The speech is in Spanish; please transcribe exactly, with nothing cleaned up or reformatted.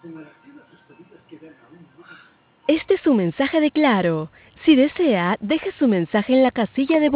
Este es su mensaje de Claro. Si desea, deje su mensaje en la casilla de